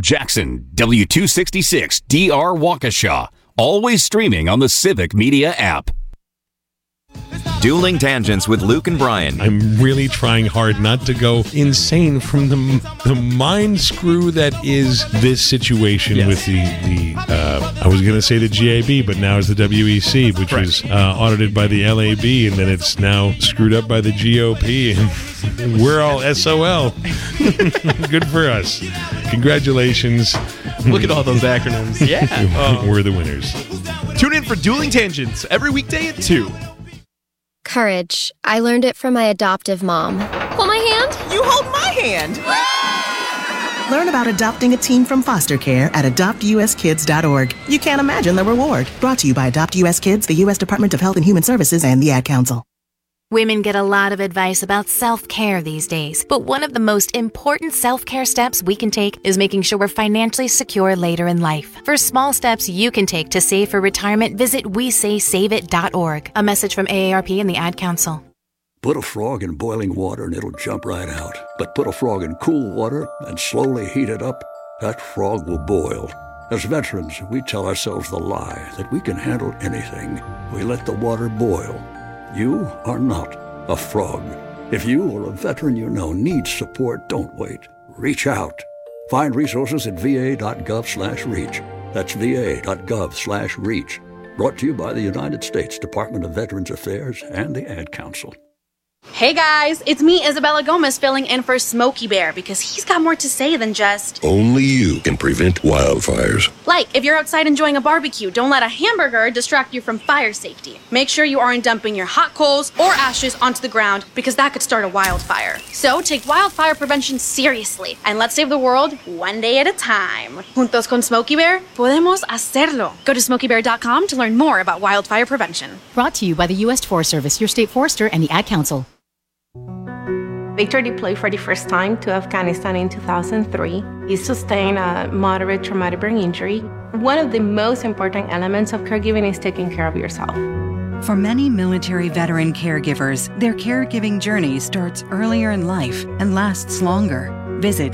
Jackson, W266 DR Waukesha. Always streaming on the Civic Media app. Dueling Tangents with Luke and Brian. I'm really trying hard not to go insane from the mind screw that is this situation with the I was going to say the GAB, but now it's the WEC, which was audited by the LAB, and then it's now screwed up by the GOP, and we're all SOL. Good for us. Congratulations. Look at all those acronyms. Yeah. We're the winners. Tune in for Dueling Tangents every weekday at 2. Courage. I learned it from my adoptive mom. Hold my hand. You hold my hand. Learn about adopting a teen from foster care at adoptuskids.org. You can't imagine the reward. Brought to you by Adopt US Kids, the U.S. Department of Health and Human Services, and the Ad Council. Women get a lot of advice about self-care these days, but one of the most important self-care steps we can take is making sure we're financially secure later in life. For small steps you can take to save for retirement, visit WeSaySaveIt.org. A message from AARP and the Ad Council. Put a frog in boiling water and it'll jump right out. But put a frog in cool water and slowly heat it up, that frog will boil. As veterans, we tell ourselves the lie that we can handle anything. We let the water boil. You are not a frog. If you or a veteran you know needs support, don't wait. Reach out. Find resources at va.gov/reach. That's va.gov/reach. Brought to you by the United States Department of Veterans Affairs and the Ad Council. Hey guys, it's me, Isabella Gomez, filling in for Smokey Bear because he's got more to say than just... Only you can prevent wildfires. Like, if you're outside enjoying a barbecue, don't let a hamburger distract you from fire safety. Make sure you aren't dumping your hot coals or ashes onto the ground because that could start a wildfire. So take wildfire prevention seriously and let's save the world one day at a time. Juntos con Smokey Bear, podemos hacerlo. Go to smokeybear.com to learn more about wildfire prevention. Brought to you by the U.S. Forest Service, your state forester, and the Ad Council. Victor deployed for the first time to Afghanistan in 2003. He sustained a moderate traumatic brain injury. One of the most important elements of caregiving is taking care of yourself. For many military veteran caregivers, their caregiving journey starts earlier in life and lasts longer. Visit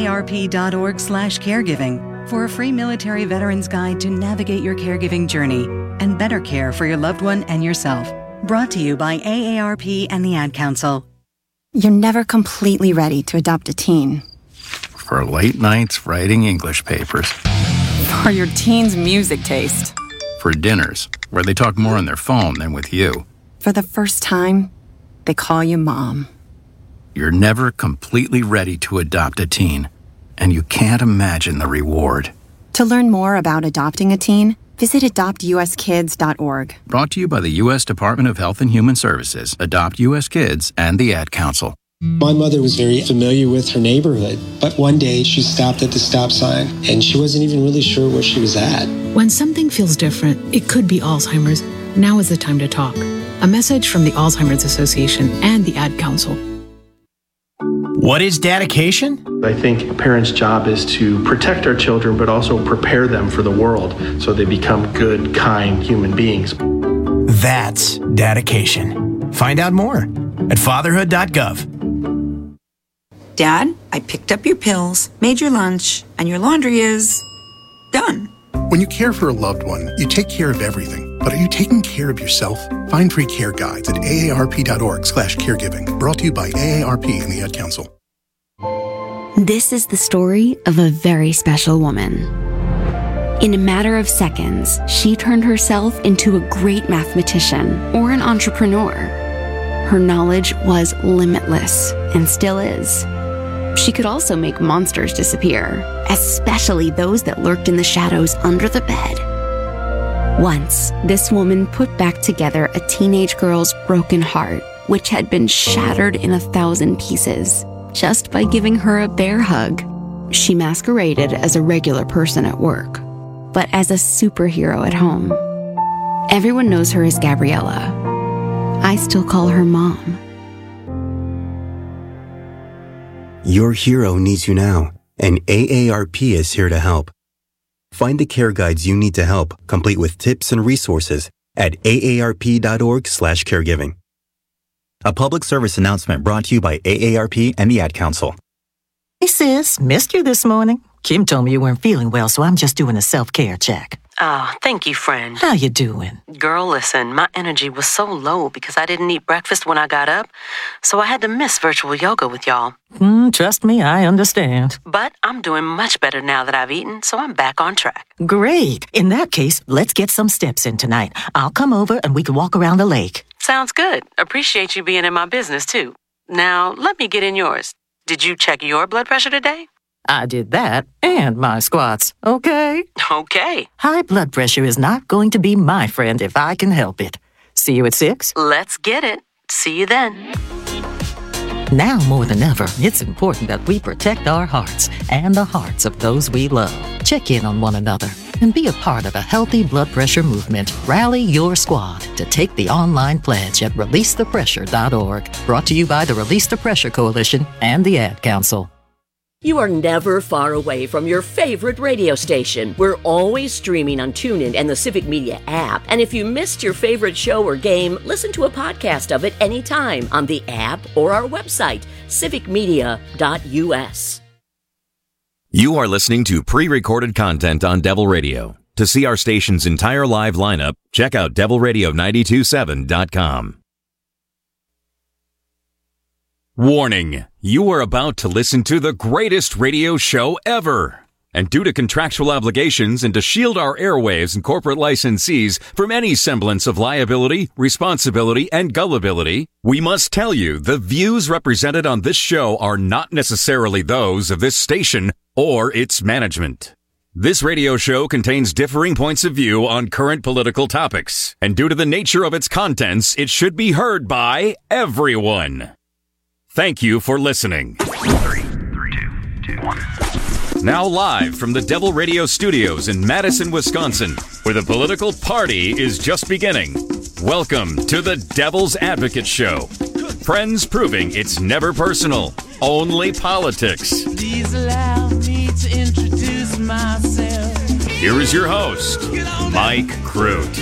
aarp.org/caregiving for a free military veterans guide to navigate your caregiving journey and better care for your loved one and yourself. Brought to you by AARP and the Ad Council. You're never completely ready to adopt a teen. For late nights writing English papers. For your teen's music taste. For dinners, where they talk more on their phone than with you. For the first time, they call you mom. You're never completely ready to adopt a teen, and you can't imagine the reward. To learn more about adopting a teen, visit adoptuskids.org. Brought to you by the U.S. Department of Health and Human Services, Adopt U.S. Kids, and the Ad Council. My mother was very familiar with her neighborhood, but one day she stopped at the stop sign, and she wasn't even really sure where she was at. When something feels different, it could be Alzheimer's. Now is the time to talk. A message from the Alzheimer's Association and the Ad Council. What is dedication? I think a parent's job is to protect our children, but also prepare them for the world so they become good, kind human beings. That's dedication. Find out more at fatherhood.gov. Dad, I picked up your pills, made your lunch, and your laundry is done. When you care for a loved one, you take care of everything. But are you taking care of yourself? Find free care guides at aarp.org/caregiving. Brought to you by AARP and the Ad Council. This is the story of a very special woman. In a matter of seconds, she turned herself into a great mathematician or an entrepreneur. Her knowledge was limitless and still is. She could also make monsters disappear, especially those that lurked in the shadows under the bed. Once, this woman put back together a teenage girl's broken heart, which had been shattered in 1,000 pieces, just by giving her a bear hug. She masqueraded as a regular person at work, but as a superhero at home. Everyone knows her as Gabriella. I still call her Mom. Your hero needs you now, and AARP is here to help. Find the care guides you need to help, complete with tips and resources at aarp.org/caregiving. A public service announcement brought to you by AARP and the Ad Council. Hey sis, missed you this morning. Kim told me you weren't feeling well, so I'm just doing a self-care check. Oh, thank you, friend. How you doing? Girl, listen, my energy was so low because I didn't eat breakfast when I got up, so I had to miss virtual yoga with y'all. Trust me, I understand. But I'm doing much better now that I've eaten, so I'm back on track. Great. In that case, let's get some steps in tonight. I'll come over and we can walk around the lake. Sounds good. Appreciate you being in my business, too. Now, let me get in yours. Did you check your blood pressure today? I did that and my squats, okay? Okay. High blood pressure is not going to be my friend if I can help it. See you at 6? Let's get it. See you then. Now more than ever, it's important that we protect our hearts and the hearts of those we love. Check in on one another and be a part of a healthy blood pressure movement. Rally your squad to take the online pledge at releasethepressure.org. Brought to you by the Release the Pressure Coalition and the Ad Council. You are never far away from your favorite radio station. We're always streaming on TuneIn and the Civic Media app. And if you missed your favorite show or game, listen to a podcast of it anytime on the app or our website, civicmedia.us. You are listening to pre-recorded content on Devil Radio. To see our station's entire live lineup, check out devilradio927.com. Warning, you are about to listen to the greatest radio show ever. And due to contractual obligations and to shield our airwaves and corporate licensees from any semblance of liability, responsibility, and gullibility, we must tell you the views represented on this show are not necessarily those of this station or its management. This radio show contains differing points of view on current political topics, and due to the nature of its contents, it should be heard by everyone. Thank you for listening. 3, 2, 1. Now live from the Devil Radio Studios in Madison, Wisconsin, where the political party is just beginning. Welcome to the Devil's Advocate Show. Friends proving it's never personal, only politics. Please allow me to introduce myself. Here is your host, Mike Crute.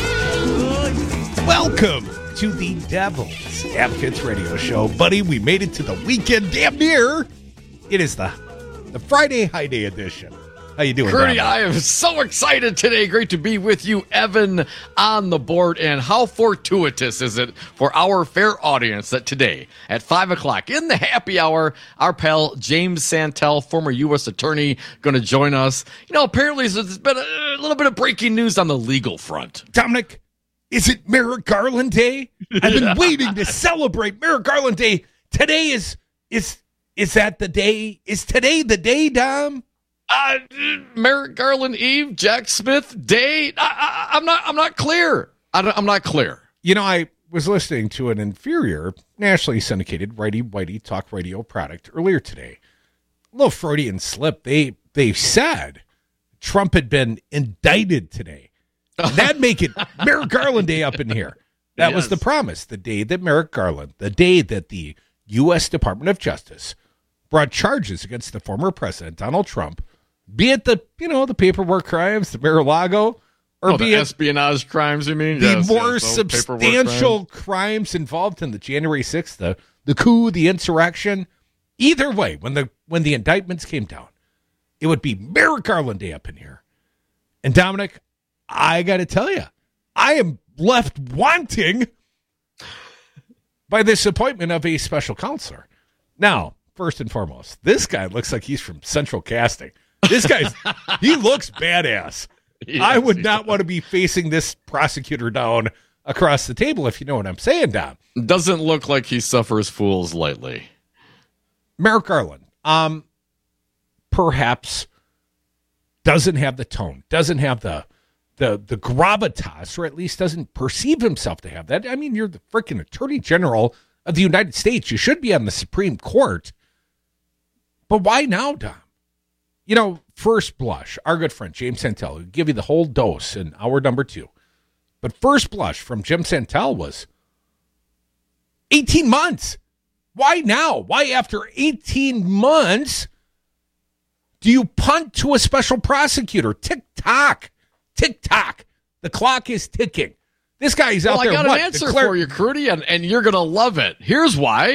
Welcome to the Devil's Advocates Radio Show. Buddy, we made it to the weekend, damn near. It is the Friday High Day edition. How you doing, Curdy? I am so excited today. Great to be with you, Evan, on the board. And how fortuitous is it for our fair audience that today at 5 o'clock in the happy hour, our pal James Santel, former U.S. attorney, going to join us. You know, apparently there's been a little bit of breaking news on the legal front. Dominic, is it Merrick Garland Day? I've been waiting to celebrate Merrick Garland Day. Today is that the day? Is today the day, Dom? Merrick Garland Eve, Jack Smith Day. I'm not clear. I'm not clear. You know, I was listening to an inferior, nationally syndicated righty-whitey talk radio product earlier today. A little Freudian slip. They said Trump had been indicted today. That'd make it Merrick Garland Day up in here. That was the promise. The day that Merrick Garland, the day that the U.S. Department of Justice brought charges against the former president, Donald Trump, be it the paperwork crimes, the Mar-a-Lago, or be the it espionage crimes, you mean? The more substantial crimes involved in the January 6th, the coup, the insurrection. Either way, when the indictments came down, it would be Merrick Garland Day up in here. And Dominic, I got to tell you, I am left wanting by this appointment of a special counselor. Now, first and foremost, this guy looks like he's from Central Casting. This he looks badass. I would not want to be facing this prosecutor down across the table, if you know what I'm saying, Dom. Doesn't look like he suffers fools lightly. Merrick Garland, perhaps doesn't have the tone, doesn't have the gravitas, or at least doesn't perceive himself to have that. I mean, you're the freaking Attorney General of the United States. You should be on the Supreme Court. But why now, Dom? You know, first blush, our good friend James Santel will give you the whole dose in hour number 2. But first blush from Jim Santel was 18 months. Why now? Why after 18 months do you punt to a special prosecutor? Tick-tock. Tick-tock. The clock is ticking. This guy's out there. I got an answer for you, Crudy, and you're going to love it. Here's why.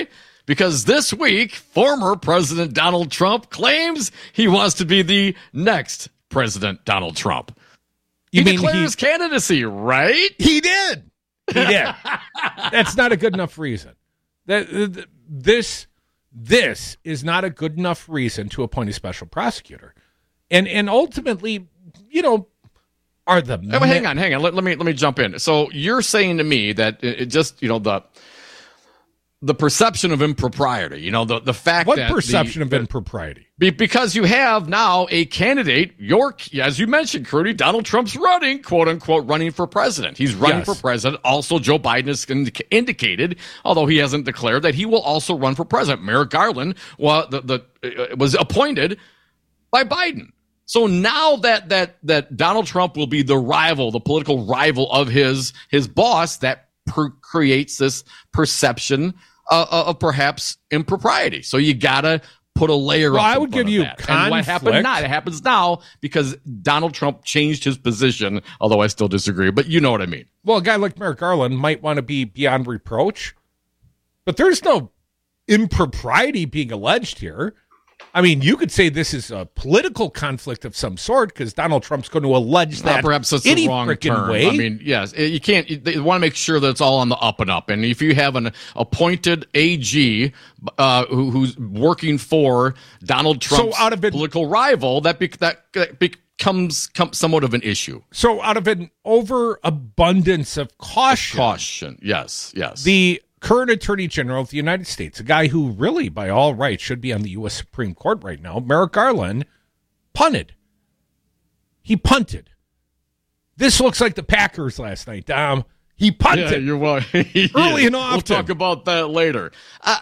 because this week, former President Donald Trump claims he wants to be the next President Donald Trump. He declared his candidacy, right? He did. He did. That's not a good enough reason. This is not a good enough reason to appoint a special prosecutor. And ultimately, are the hang on. Let me jump in. So you're saying to me that it just, the perception of impropriety, the fact what that perception of impropriety? Because you have now a candidate, as you mentioned, Crudy, Donald Trump's running, quote unquote, running for president. He's running for president. Also, Joe Biden has indicated, although he hasn't declared, that he will also run for president. Merrick Garland was appointed by Biden. So now that Donald Trump will be the political rival of his boss, that creates this perception of perhaps impropriety. So you gotta put a layer. Well, I would give you conflict. And what happened now? It happens now because Donald Trump changed his position. Although I still disagree, but you know what I mean. Well, a guy like Merrick Garland might want to be beyond reproach, but there's no impropriety being alleged here. I mean, you could say this is a political conflict of some sort because Donald Trump's going to allege that perhaps that's any the wrong term. way. I mean, yes, you can't. You want to make sure that it's all on the up and up. And if you have an appointed AG who's working for Donald Trump's political rival, that becomes somewhat of an issue. So out of an overabundance of caution, yes, the current Attorney General of the United States, a guy who really, by all rights, should be on the U.S. Supreme Court right now, Merrick Garland, punted. He punted. This looks like the Packers last night, Dom. He punted. Yeah, you're right. Early and often. We'll talk about that later.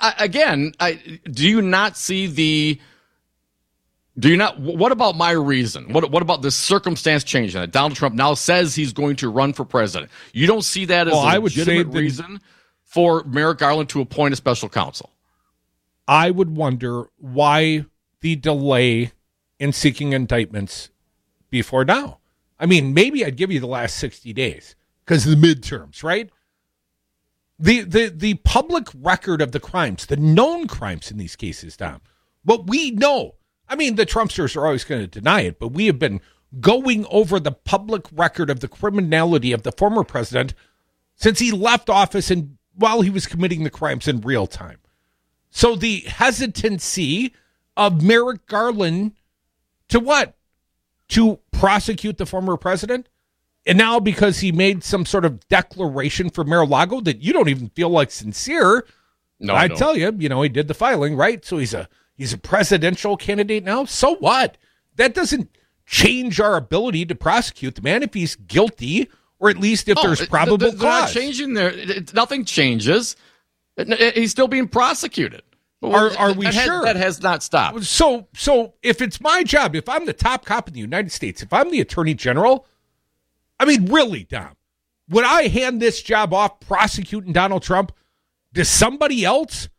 Do you not see what about my reason? What about this circumstance changing that Donald Trump now says he's going to run for president? You don't see that as a legitimate reason for Merrick Garland to appoint a special counsel? I would wonder why the delay in seeking indictments before now. I mean, maybe I'd give you the last 60 days because of the midterms, right? The public record of the crimes, the known crimes in these cases, Dom, what we know. I mean, the Trumpsters are always going to deny it, but we have been going over the public record of the criminality of the former president since he left office and while he was committing the crimes in real time. So the hesitancy of Merrick Garland to what? To prosecute the former president? And now because he made some sort of declaration for Mar-a-Lago that you don't even feel like sincere. No, I tell you, he did the filing, right? So he's a presidential candidate now. So what? That doesn't change our ability to prosecute the man if he's guilty. Or at least if there's probable cause. Not changing there. Nothing changes. He's still being prosecuted. Are we sure? That has not stopped. So if it's my job, if I'm the top cop in the United States, if I'm the Attorney General, I mean, really, Dom, would I hand this job off prosecuting Donald Trump to somebody else?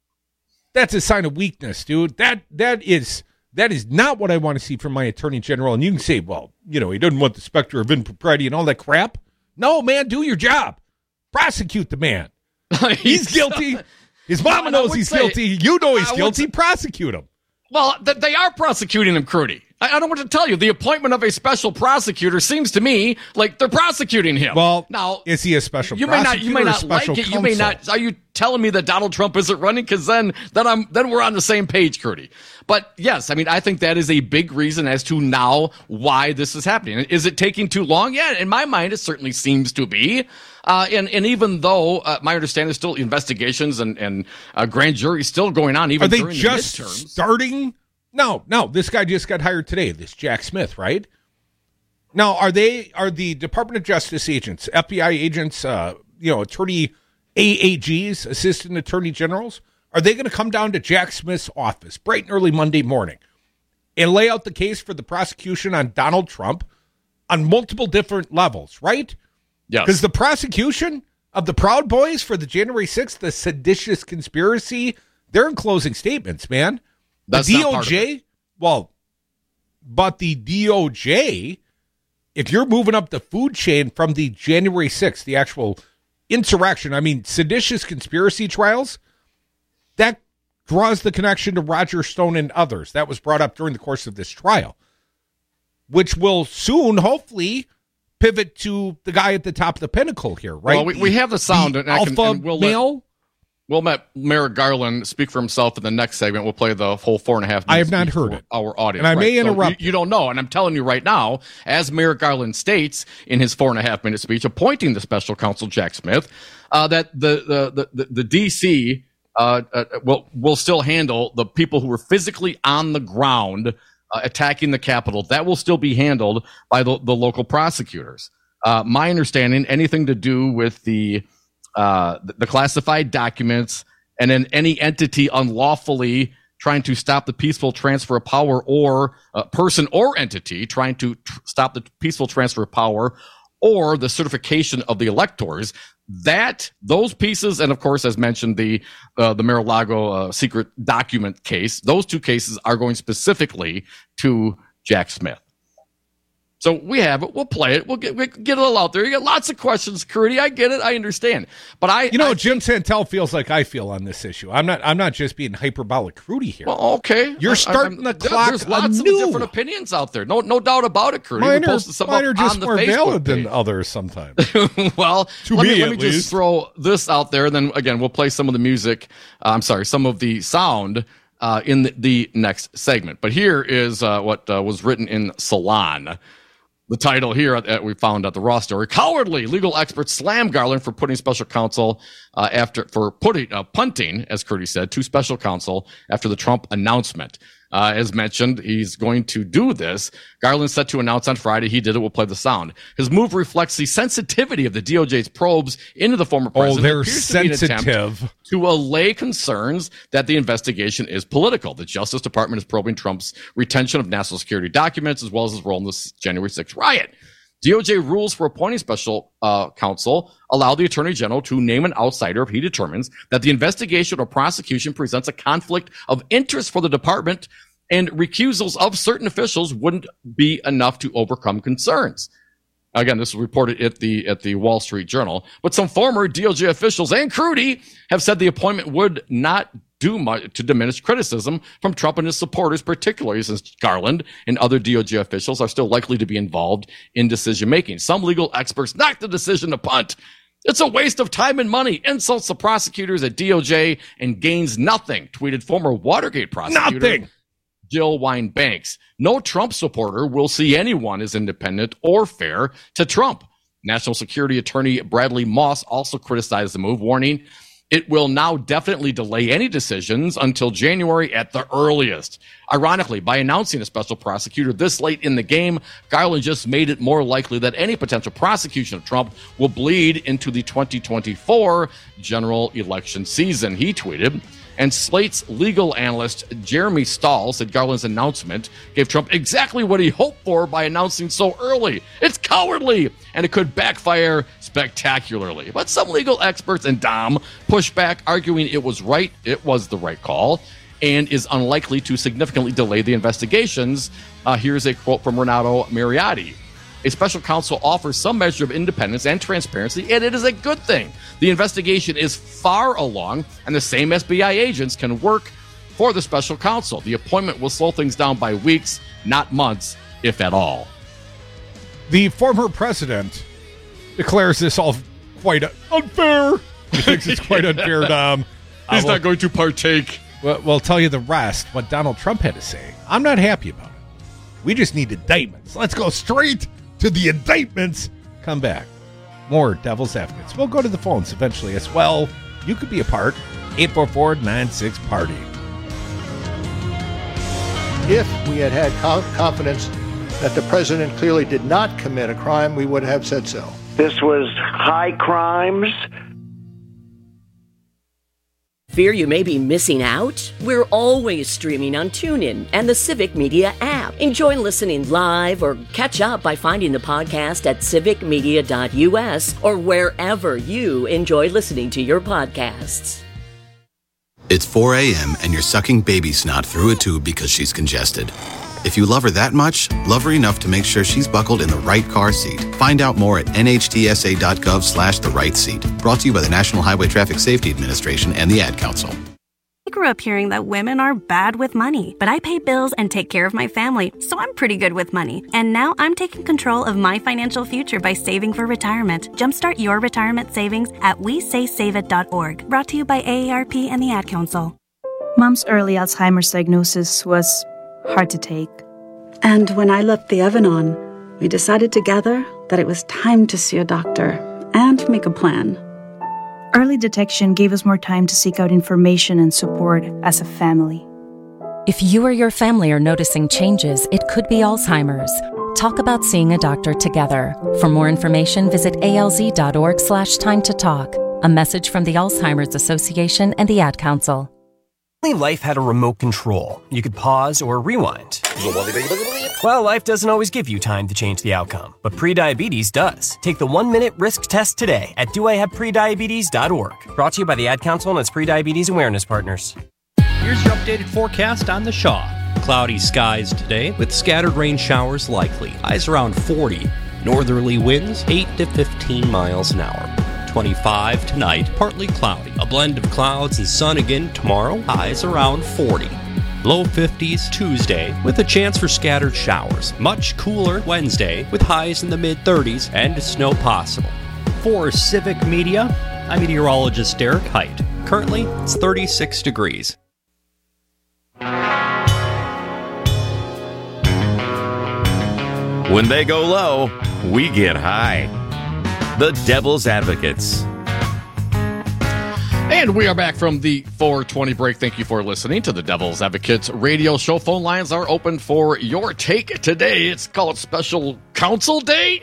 That's a sign of weakness, dude. That is not what I want to see from my Attorney General. And you can say, well, he doesn't want the specter of impropriety and all that crap. No, man, do your job. Prosecute the man. He's guilty. His mama knows he's guilty. You know he's guilty. Prosecute him. Well, they are prosecuting him, Crudy. I don't know what to tell you. The appointment of a special prosecutor seems to me like they're prosecuting him. Well, now is he a special prosecutor? You may not like it. Counsel? You may not. Are you telling me that Donald Trump isn't running? Because then we're on the same page, Crudy. But yes, I mean, I think that is a big reason as to now why this is happening. Is it taking too long? Yeah, in my mind, it certainly seems to be. And even though my understanding is still investigations and grand jury still going on, even during the midterms. Are they just starting? No, this guy just got hired today, this Jack Smith, right? Now, are the Department of Justice agents, FBI agents, attorney AAGs, assistant attorney generals, are they going to come down to Jack Smith's office bright and early Monday morning and lay out the case for the prosecution on Donald Trump on multiple different levels, right? Yes. Because the prosecution of the Proud Boys for the January 6th, the seditious conspiracy, they're in closing statements, man. That's the DOJ, but the DOJ, if you're moving up the food chain from the January 6th, the actual insurrection, I mean, seditious conspiracy trials, that draws the connection to Roger Stone and others. That was brought up during the course of this trial, which will soon, hopefully, pivot to the guy at the top of the pinnacle here, right? Well, we have the sound. The alpha male? We'll let Merrick Garland speak for himself in the next segment. We'll play the whole 4.5 minutes. I have not heard it. Our audience. And I may interrupt. So you don't know. And I'm telling you right now, as Merrick Garland states in his 4.5 minute speech appointing the special counsel, Jack Smith, that the D.C. will still handle the people who were physically on the ground attacking the Capitol. That will still be handled by the local prosecutors. My understanding, anything to do with the classified documents and then any entity unlawfully trying to stop the peaceful transfer of power, or person or entity trying to stop the peaceful transfer of power or the certification of the electors, those pieces, and of course, as mentioned, the Mar-a-Lago secret document case, those two cases are going specifically to Jack Smith. So we have it. We'll play it. We'll get it all out there. You got lots of questions, Crudy. I get it. I understand. But Jim Santel feels like I feel on this issue. I'm not just being hyperbolic, Crudy here. Well, okay. You're starting the clock. There's lots of different opinions out there. No doubt about it, Crudy. Mine are just more valid than others sometimes. Well, let me just throw this out there. And then again, we'll play some of the music. Some of the sound in the next segment. But here is what was written in Salon. The title here that we found at the Raw story: cowardly legal experts slam Garland for putting special counsel punting, as Curdy said, to special counsel after the Trump announcement. As mentioned, he's going to do this. Garland's set to announce on Friday. He did it. We'll play the sound. His move reflects the sensitivity of the DOJ's probes into the former president. They're sensitive. To allay concerns that the investigation is political. The Justice Department is probing Trump's retention of national security documents as well as his role in the January 6th riot. DOJ rules for appointing special counsel allow the Attorney General to name an outsider if he determines that the investigation or prosecution presents a conflict of interest for the department, and recusals of certain officials wouldn't be enough to overcome concerns. Again, this was reported at the Wall Street Journal. But some former DOJ officials and Crudy have said the appointment would not do much to diminish criticism from Trump and his supporters, particularly since Garland and other DOJ officials are still likely to be involved in decision-making. Some legal experts knocked the decision to punt. It's a waste of time and money, insults the prosecutors at DOJ, and gains nothing, tweeted former Watergate prosecutor Jill Wine-Banks. No Trump supporter will see anyone as independent or fair to Trump. National Security Attorney Bradley Moss also criticized the move, warning it will now definitely delay any decisions until January at the earliest. Ironically, by announcing a special prosecutor this late in the game, Garland just made it more likely that any potential prosecution of Trump will bleed into the 2024 general election season, he tweeted. And Slate's legal analyst Jeremy Stahl said Garland's announcement gave Trump exactly what he hoped for by announcing so early. It's cowardly, and it could backfire spectacularly. But some legal experts and Dom pushed back, arguing it was the right call, and is unlikely to significantly delay the investigations. Here's a quote from Renato Mariotti. A special counsel offers some measure of independence and transparency, and it is a good thing. The investigation is far along, and the same FBI agents can work for the special counsel. The appointment will slow things down by weeks, not months, if at all. The former president declares this all quite unfair. He thinks it's quite unfair, Dom. He's not going to partake. We'll tell you the rest, what Donald Trump had to say. I'm not happy about it. We just need indictments. Let's go straight to the indictments. Come back. More Devil's Advocates. We'll go to the phones eventually as well. You could be a part. 844-96-PARTY. If we had confidence that the president clearly did not commit a crime, we would have said so. This was high crimes. Fear you may be missing out? We're always streaming on TuneIn and the Civic Media app. Enjoy listening live or catch up by finding the podcast at civicmedia.us or wherever you enjoy listening to your podcasts. It's 4 a.m. and you're sucking baby snot through a tube because she's congested. If you love her that much, love her enough to make sure she's buckled in the right car seat. Find out more at nhtsa.gov/the right seat. Brought to you by the National Highway Traffic Safety Administration and the Ad Council. grew up hearing that women are bad with money, but I pay bills and take care of my family, so I'm pretty good with money. And now I'm taking control of my financial future by saving for retirement. Jumpstart your retirement savings at WeSaySaveIt.org. Brought to you by AARP and the Ad Council. Mom's early Alzheimer's diagnosis was hard to take. And when I left the oven on, we decided together that it was time to see a doctor and make a plan. Early detection gave us more time to seek out information and support as a family. If you or your family are noticing changes, it could be Alzheimer's. Talk about seeing a doctor together. For more information, visit alz.org/time to talk. A message from the Alzheimer's Association and the Ad Council. Life had a remote control. You could pause or rewind. Well, life doesn't always give you time to change the outcome, but prediabetes does. Take the 1-minute risk test today at doihaveprediabetes.org. Brought to you by the Ad Council and its prediabetes awareness partners. Here's your updated forecast on the Shaw. Cloudy skies today with scattered rain showers likely. Highs around 40. Northerly winds 8 to 15 miles an hour. 25 tonight, partly cloudy. A blend of clouds and sun again tomorrow. Highs around 40. Low 50s Tuesday with a chance for scattered showers. Much cooler Wednesday with highs in the mid-30s and snow possible. For Civic Media, I'm meteorologist Derek Height. Currently, it's 36 degrees. When they go low, we get high. The Devil's Advocates. And we are back from the 420 break. Thank you for listening to the Devil's Advocates radio show. Phone lines are open for your take today. It's called Special Counsel Day,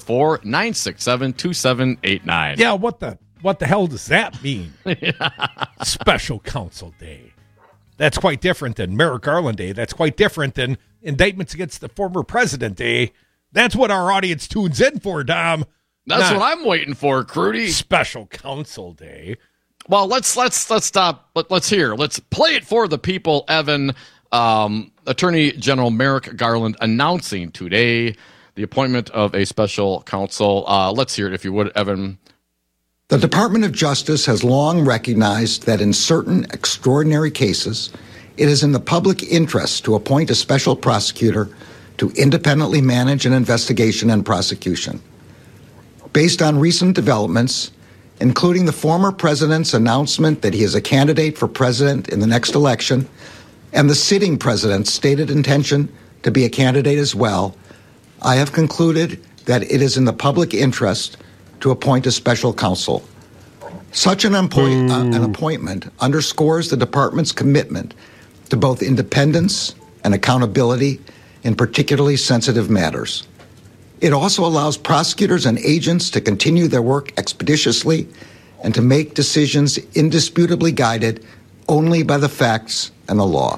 844-967-2789. Yeah, what the hell does that mean? Special Counsel Day. That's quite different than Merrick Garland Day. That's quite different than Indictments Against the Former President Day. That's what our audience tunes in for, Dom. That's what I'm waiting for, Crudy. Special Counsel Day. Well, let's stop. Let's hear. Let's play it for the people, Evan. Attorney General Merrick Garland announcing today the appointment of a special counsel. Let's hear it, if you would, Evan. The Department of Justice has long recognized that in certain extraordinary cases, it is in the public interest to appoint a special prosecutor to independently manage an investigation and prosecution. Based on recent developments, including the former president's announcement that he is a candidate for president in the next election, and the sitting president's stated intention to be a candidate as well, I have concluded that it is in the public interest to appoint a special counsel. Such an appointment underscores the department's commitment to both independence and accountability in particularly sensitive matters. It also allows prosecutors and agents to continue their work expeditiously and to make decisions indisputably guided only by the facts and the law.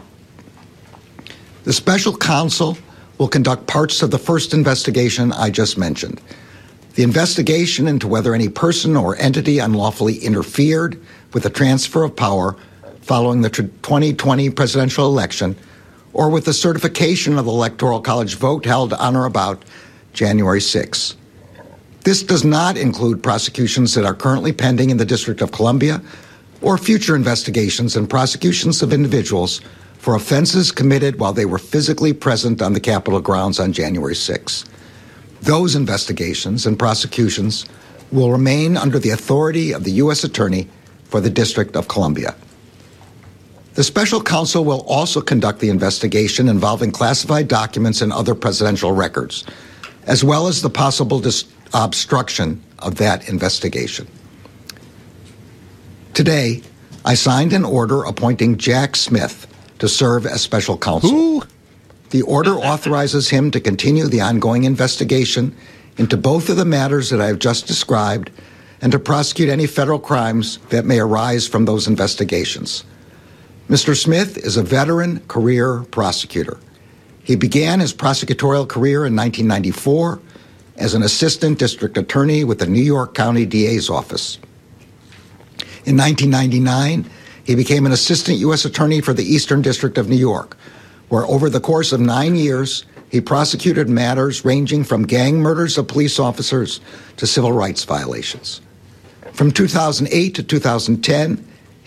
The special counsel will conduct parts of the first investigation I just mentioned. The investigation into whether any person or entity unlawfully interfered with the transfer of power following the 2020 presidential election, or with the certification of the Electoral College vote held on or about January 6. This does not include prosecutions that are currently pending in the District of Columbia or future investigations and prosecutions of individuals for offenses committed while they were physically present on the Capitol grounds on January 6. Those investigations and prosecutions will remain under the authority of the U.S. Attorney for the District of Columbia. The special counsel will also conduct the investigation involving classified documents and other presidential records, as well as the possible obstruction of that investigation. Today, I signed an order appointing Jack Smith to serve as special counsel. Who? The order authorizes him to continue the ongoing investigation into both of the matters that I have just described and to prosecute any federal crimes that may arise from those investigations. Mr. Smith is a veteran career prosecutor. He began his prosecutorial career in 1994 as an assistant district attorney with the New York County DA's office. In 1999, he became an assistant U.S. attorney for the Eastern District of New York, where over the course of 9 years, he prosecuted matters ranging from gang murders of police officers to civil rights violations. From 2008 to 2010,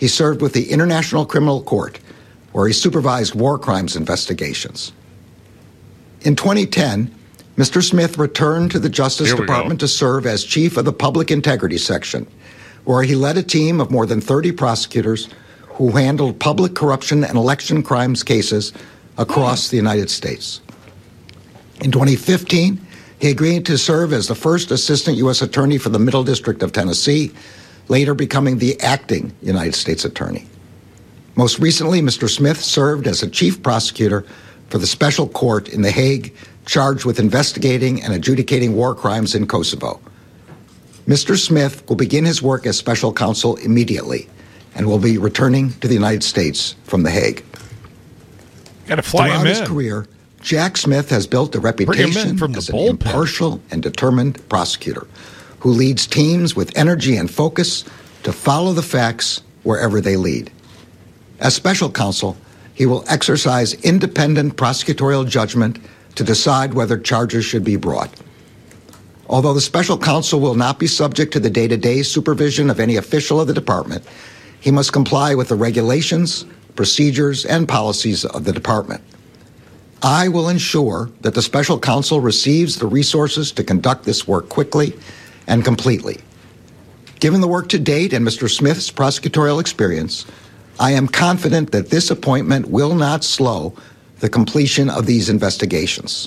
he served with the International Criminal Court, where he supervised war crimes investigations. In 2010, Mr. Smith returned to the Justice Department to serve as chief of the Public Integrity Section, where he led a team of more than 30 prosecutors who handled public corruption and election crimes cases across the United States. In 2015, he agreed to serve as the first assistant U.S. attorney for the Middle District of Tennessee, later becoming the acting United States attorney. Most recently, Mr. Smith served as a chief prosecutor for the special court in The Hague, charged with investigating and adjudicating war crimes in Kosovo. Mr. Smith will begin his work as special counsel immediately and will be returning to the United States from The Hague. Got to fly Throughout him his in. career, Jack Smith has built a reputation as an impartial and determined prosecutor who leads teams with energy and focus to follow the facts wherever they lead. As special counsel, he will exercise independent prosecutorial judgment to decide whether charges should be brought. Although the special counsel will not be subject to the day-to-day supervision of any official of the department, he must comply with the regulations, procedures, and policies of the department. I will ensure that the special counsel receives the resources to conduct this work quickly and completely. Given the work to date and Mr. Smith's prosecutorial experience, I am confident that this appointment will not slow the completion of these investigations.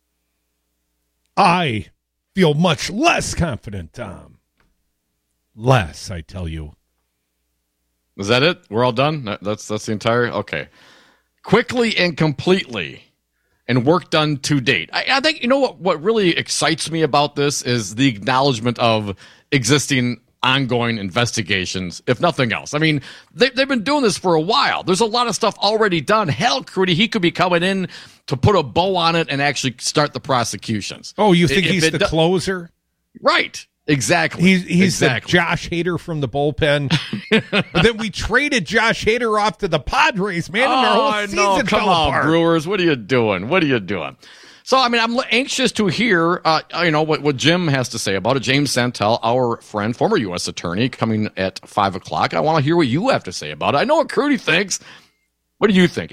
I feel much less confident, Tom. Less, I tell you. Is that it? We're all done? That's the entire... Okay. Quickly and completely, and work done to date. I think, you know what really excites me about this is the acknowledgement of existing ongoing investigations, if nothing else. I mean, they've been doing this for a while. There's a lot of stuff already done. Hell, Crudy, he could be coming in to put a bow on it and actually start the prosecutions. Oh, you think he's the closer? Right. Exactly. He's the Josh Hader from the bullpen. But then we traded Josh Hader off to the Padres, man, and our whole season Come fell on, apart. Brewers. What are you doing? So, I mean, I'm anxious to hear, what Jim has to say about it. James Santel, our friend, former U.S. attorney, coming at 5 o'clock. I want to hear what you have to say about it. I know what Crudy thinks. What do you think?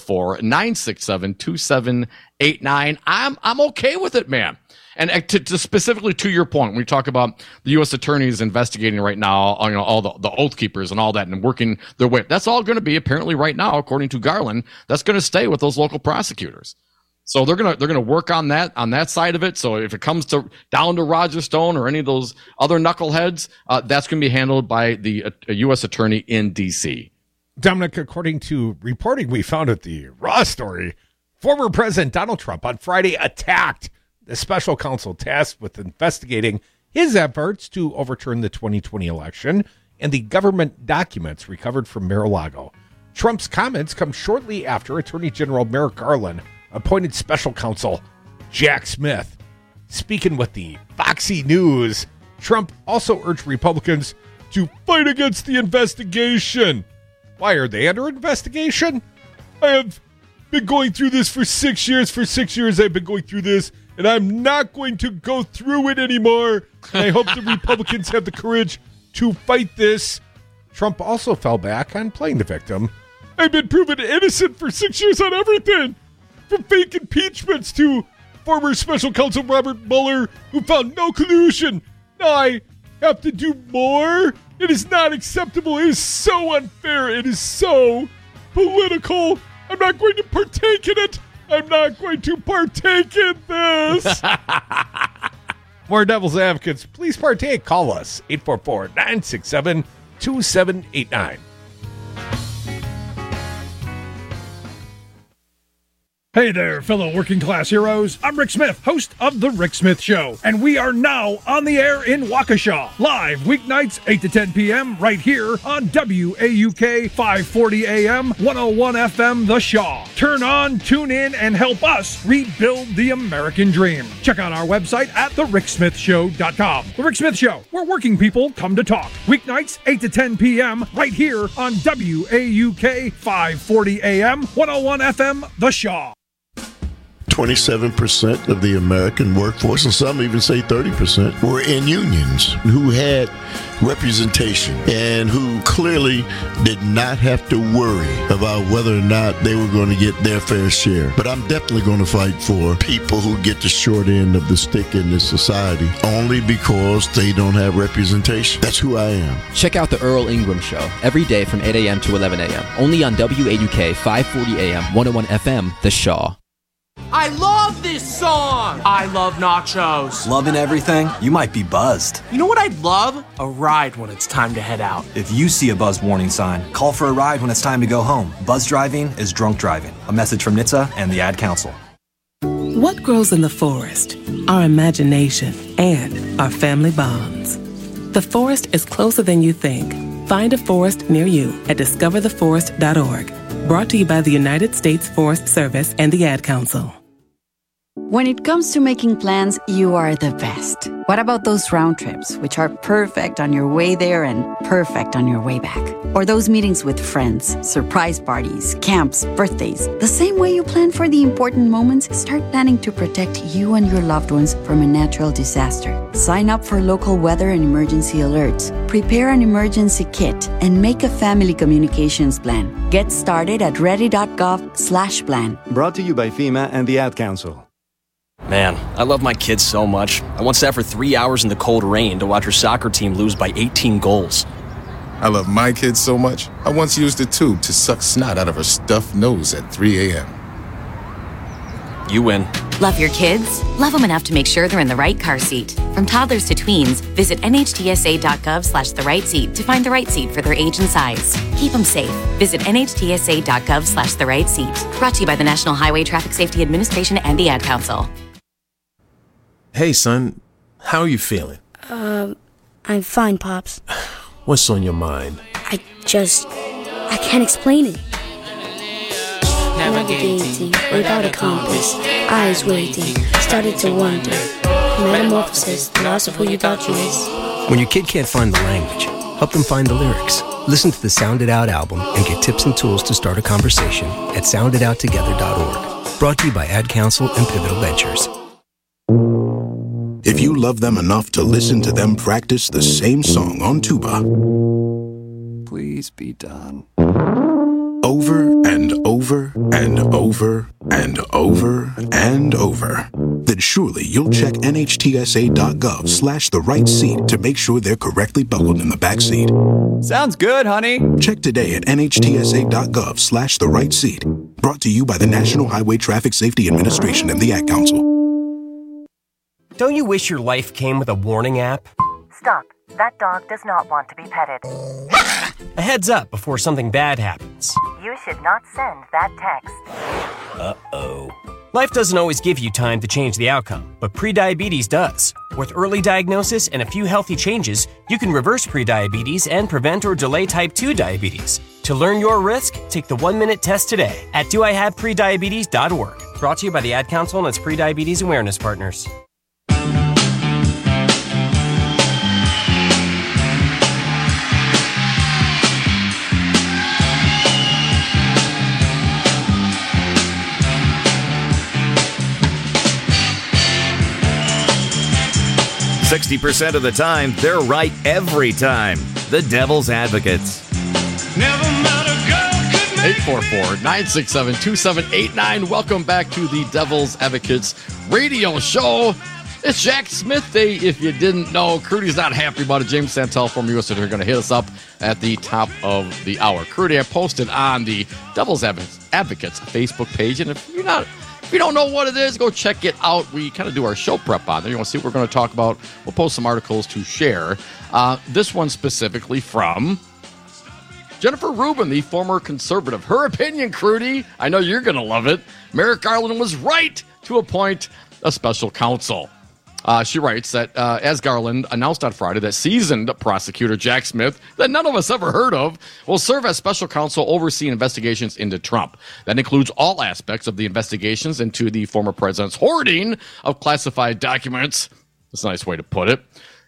844-967-2789. I'm okay with it, man. And to specifically to your point, when we talk about the U.S. attorneys investigating right now, all the oath keepers and all that, and working their way, that's all going to be apparently right now, according to Garland, that's going to stay with those local prosecutors. So they're gonna work on that side of it. So if it comes down to Roger Stone or any of those other knuckleheads, that's going to be handled by the U.S. attorney in D.C. Dominic, according to reporting we found at the Raw story, former President Donald Trump on Friday attacked the special counsel tasked with investigating his efforts to overturn the 2020 election and the government documents recovered from Mar-a-Lago. Trump's comments come shortly after Attorney General Merrick Garland appointed special counsel Jack Smith. Speaking with the Foxy News, Trump also urged Republicans to fight against the investigation. Why are they under investigation? I have been going through this for 6 years. For 6 years I've been going through this, and I'm not going to go through it anymore. And I hope the Republicans have the courage to fight this. Trump also fell back on playing the victim. I've been proven innocent for 6 years on everything, from fake impeachments to former special counsel Robert Mueller, who found no collusion. Now I have to do more? It is not acceptable. It is so unfair. It is so political. I'm not going to partake in it. I'm not going to partake in this. More Devil's Advocates, please partake. Call us, 844-967-2789. Hey there, fellow working class heroes. I'm Rick Smith, host of The Rick Smith Show, and we are now on the air in Waukesha, live weeknights 8 to 10 p.m. right here on WAUK 540 AM, 101 FM The Shaw. Turn on, tune in, and help us rebuild the American dream. Check out our website at thericksmithshow.com. The Rick Smith Show, where working people come to talk. Weeknights 8 to 10 p.m. right here on WAUK 540 AM, 101 FM The Shaw. 27% of the American workforce, and some even say 30%, were in unions who had representation and who clearly did not have to worry about whether or not they were going to get their fair share. But I'm definitely going to fight for people who get the short end of the stick in this society only because they don't have representation. That's who I am. Check out the Earl Ingram Show every day from 8 a.m. to 11 a.m. only on WAUK 540 AM 101 FM, The Shaw. I love this song! I love nachos. Loving everything? You might be buzzed. You know what I'd love? A ride when it's time to head out. If you see a buzz warning sign, call for a ride when it's time to go home. Buzz driving is drunk driving. A message from NHTSA and the Ad Council. What grows in the forest? Our imagination and our family bonds. The forest is closer than you think. Find a forest near you at discovertheforest.org. Brought to you by the United States Forest Service and the Ad Council. When it comes to making plans, you are the best. What about those round trips, which are perfect on your way there and perfect on your way back? Or those meetings with friends, surprise parties, camps, birthdays. The same way you plan for the important moments, start planning to protect you and your loved ones from a natural disaster. Sign up for local weather and emergency alerts. Prepare an emergency kit and make a family communications plan. Get started at ready.gov/plan. Brought to you by FEMA and the Ad Council. Man, I love my kids so much. I once sat for 3 hours in the cold rain to watch her soccer team lose by 18 goals. I love my kids so much, I once used a tube to suck snot out of her stuffed nose at 3 a.m. You win. Love your kids? Love them enough to make sure they're in the right car seat. From toddlers to tweens, visit nhtsa.gov/the right seat to find the right seat for their age and size. Keep them safe. Visit nhtsa.gov/the right seat. Brought to you by the National Highway Traffic Safety Administration and the Ad Council. Hey, son. How are you feeling? I'm fine, Pops. What's on your mind? I can't explain it. Navigating without a compass, eyes waiting, started to wonder. Metamorphosis, the loss of who you thought you was. When your kid can't find the language, help them find the lyrics. Listen to the Sound It Out album and get tips and tools to start a conversation at sounditouttogether.org. Brought to you by Ad Council and Pivotal Ventures. If you love them enough to listen to them practice the same song on tuba, please be done. Over and over and over and over and over, then surely you'll check nhtsa.gov/the right seat to make sure they're correctly buckled in the back seat. Sounds good, honey. Check today at nhtsa.gov/the right seat. Brought to you by the National Highway Traffic Safety Administration and the Ad Council. Don't you wish your life came with a warning app? Stop. That dog does not want to be petted. A heads up before something bad happens. You should not send that text. Uh-oh. Life doesn't always give you time to change the outcome, but prediabetes does. With early diagnosis and a few healthy changes, you can reverse prediabetes and prevent or delay type 2 diabetes. To learn your risk, take the 1-minute test today at doihaveprediabetes.org. Brought to you by the Ad Council and its prediabetes awareness partners. %60 of the time, they're right every time. The Devil's Advocates. 844-967-2789. Welcome back to the Devil's Advocates radio show. It's Jack Smith Day, if you didn't know. Crudy's not happy about it. James Santel from USA are going to hit us up at the top of the hour. Crudy, I posted on the Devil's Advocates Facebook page, and if you don't know what it is, go check it out. We kind of do our show prep on there. You want to see what we're going to talk about? We'll post some articles to share. This one specifically from Jennifer Rubin, the former conservative. Her opinion, Crudy, I know you're going to love it. Merrick Garland was right to appoint a special counsel. She writes that as Garland announced on Friday that seasoned prosecutor Jack Smith, that none of us ever heard of, will serve as special counsel overseeing investigations into Trump. That includes all aspects of the investigations into the former president's hoarding of classified documents. That's a nice way to put it.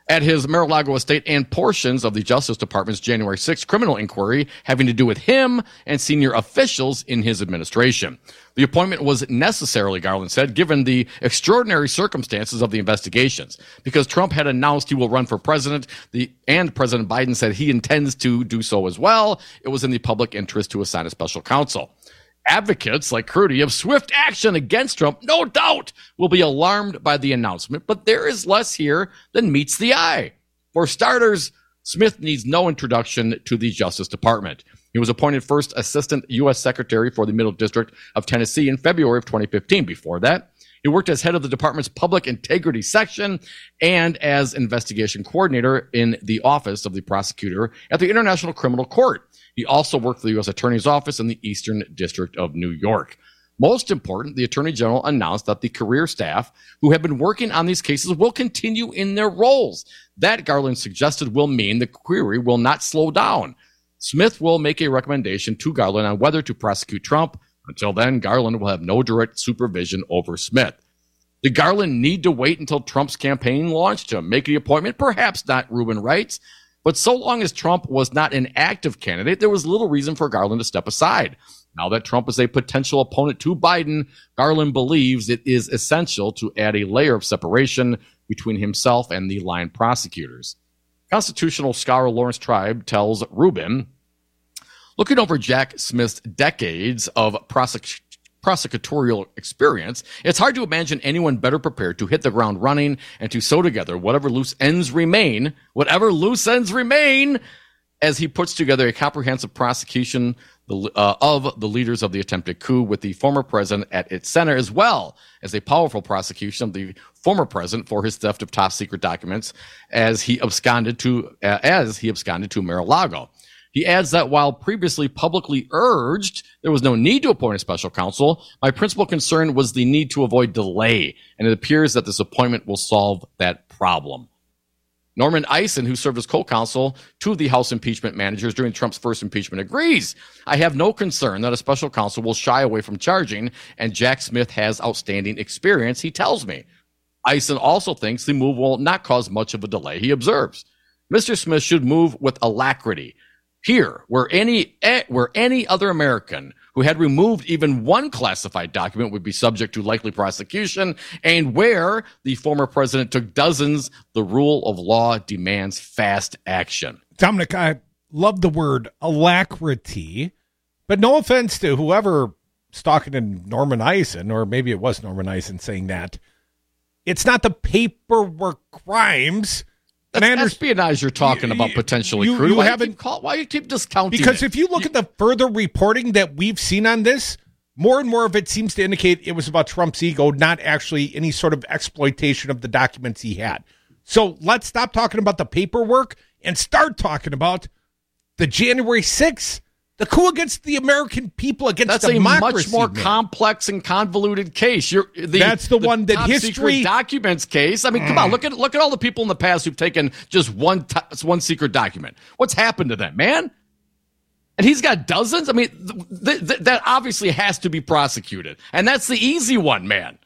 at his Mar-a-Lago estate and portions of the Justice Department's January 6th criminal inquiry having to do with him and senior officials in his administration. The appointment was necessarily, Garland said, given the extraordinary circumstances of the investigations. Because Trump had announced he will run for president, and President Biden said he intends to do so as well, it was in the public interest to assign a special counsel. Advocates like Crudy of swift action against Trump, no doubt, will be alarmed by the announcement, but there is less here than meets the eye. For starters, Smith needs no introduction to the Justice Department. He was appointed first Assistant U.S. Secretary for the Middle District of Tennessee in February of 2015. Before that, he worked as head of the department's Public Integrity Section and as investigation coordinator in the Office of the Prosecutor at the International Criminal Court. He also worked for the U.S. Attorney's Office in the Eastern District of New York. Most important, the Attorney General announced that the career staff who have been working on these cases will continue in their roles. That, Garland suggested, will mean the query will not slow down. Smith will make a recommendation to Garland on whether to prosecute Trump. Until then, Garland will have no direct supervision over Smith. Did Garland need to wait until Trump's campaign launched to make the appointment? Perhaps not, Rubin writes. But so long as Trump was not an active candidate, there was little reason for Garland to step aside. Now that Trump is a potential opponent to Biden, Garland believes it is essential to add a layer of separation between himself and the line prosecutors. Constitutional scholar Lawrence Tribe tells Rubin, looking over Jack Smith's decades of prosecutorial experience, it's hard to imagine anyone better prepared to hit the ground running and to sew together whatever loose ends remain, as he puts together a comprehensive prosecution of the leaders of the attempted coup with the former president at its center, as well as a powerful prosecution of the former president for his theft of top secret documents as he absconded to Mar-a-Lago. He adds that while previously publicly urged there was no need to appoint a special counsel, my principal concern was the need to avoid delay, and it appears that this appointment will solve that problem. Norman Eisen, who served as co-counsel to the House impeachment managers during Trump's first impeachment, agrees. I have no concern that a special counsel will shy away from charging, and Jack Smith has outstanding experience, he tells me. Eisen also thinks the move will not cause much of a delay, he observes. Mr. Smith should move with alacrity. Here, where any other American who had removed even one classified document would be subject to likely prosecution, and where the former president took dozens, the rule of law demands fast action. Dominic, I love the word alacrity, but no offense to whoever's talking to Norman Eisen, or maybe it was Norman Eisen saying that. It's not the paperwork crimes. That's espionage you're talking about potentially, Crudy. Why do you keep discounting Because if you look at the further reporting that we've seen on this, more and more of it seems to indicate it was about Trump's ego, not actually any sort of exploitation of the documents he had. So let's stop talking about the paperwork and start talking about the January 6th, the coup against the American people, against democracy. That's a much more complex and convoluted case. That's the one that top history secret documents case. I mean, come on, look at all the people in the past who've taken just one secret document. What's happened to them, man? And he's got dozens. I mean, that obviously has to be prosecuted, and that's the easy one, man.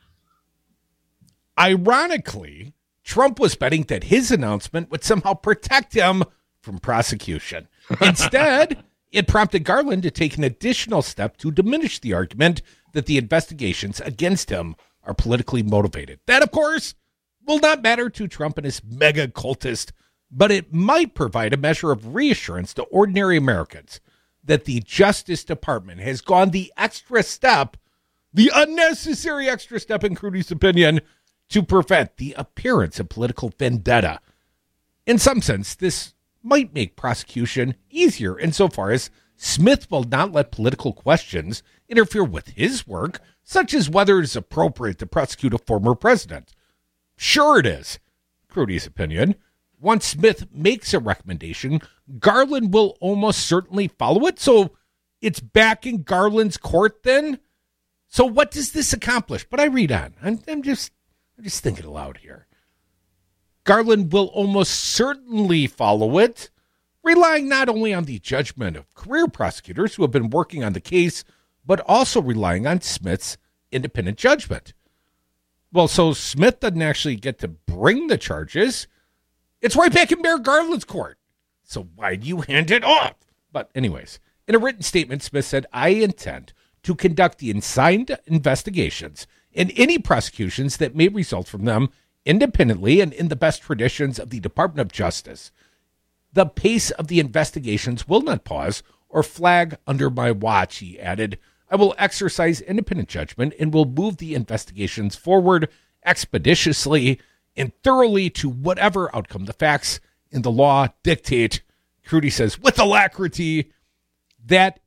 Ironically, Trump was betting that his announcement would somehow protect him from prosecution. Instead, it prompted Garland to take an additional step to diminish the argument that the investigations against him are politically motivated. That, of course, will not matter to Trump and his mega cultist, but it might provide a measure of reassurance to ordinary Americans that the Justice Department has gone the extra step, the unnecessary extra step, in Crudy's opinion, to prevent the appearance of political vendetta. In some sense, this might make prosecution easier insofar as Smith will not let political questions interfere with his work, such as whether it is appropriate to prosecute a former president. Sure it is, Crudy's opinion. Once Smith makes a recommendation, Garland will almost certainly follow it, so it's back in Garland's court then? So what does this accomplish? But I read on. I'm just thinking aloud here. Garland will almost certainly follow it, relying not only on the judgment of career prosecutors who have been working on the case, but also relying on Smith's independent judgment. Well, so Smith doesn't actually get to bring the charges. It's right back in Merrick Garland's court. So why do you hand it off? But anyways, in a written statement, Smith said, I intend to conduct the assigned investigations and any prosecutions that may result from them independently and in the best traditions of the Department of Justice. The pace of the investigations will not pause or flag under my watch, he added. I will exercise independent judgment and will move the investigations forward expeditiously and thoroughly to whatever outcome the facts and the law dictate. Crudy says, with alacrity. That's